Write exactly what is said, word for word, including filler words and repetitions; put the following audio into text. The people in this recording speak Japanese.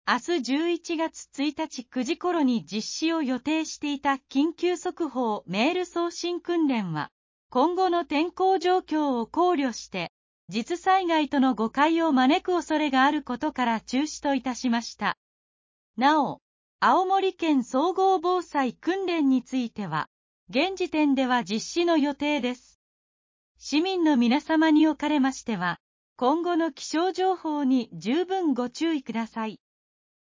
明日じゅういちがつついたちくじ頃に実施を予定していた緊急速報メール送信訓練は、今後の天候状況を考慮して、実災害との誤解を招く恐れがあることから中止といたしました。なお、青森県総合防災訓練については、現時点では実施の予定です。市民の皆様におかれましては、今後の気象情報に十分ご注意ください。